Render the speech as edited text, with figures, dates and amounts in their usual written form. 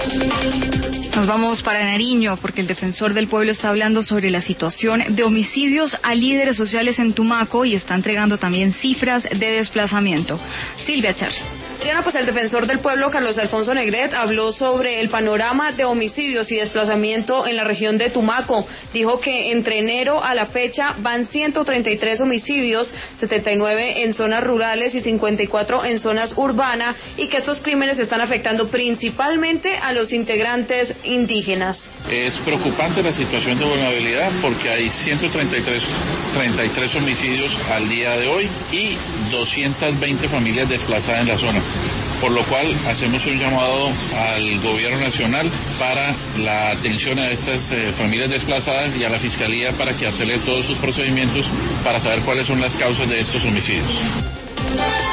Nos vamos para Nariño porque el defensor del pueblo está hablando sobre la situación de homicidios a líderes sociales en Tumaco y está entregando también cifras de desplazamiento. Silvia Charri. Diana, pues el defensor del pueblo, Carlos Alfonso Negret, habló sobre el panorama de homicidios y desplazamiento en la región de Tumaco. Dijo que entre enero a la fecha van 133 homicidios, 79 en zonas rurales y 54 en zonas urbanas, y que estos crímenes están afectando principalmente a los integrantes indígenas. Es preocupante la situación de vulnerabilidad porque hay 133 homicidios al día de hoy y 220 familias desplazadas en la zona. Por lo cual hacemos un llamado al gobierno nacional para la atención a estas familias desplazadas y a la fiscalía para que acelere todos sus procedimientos para saber cuáles son las causas de estos homicidios.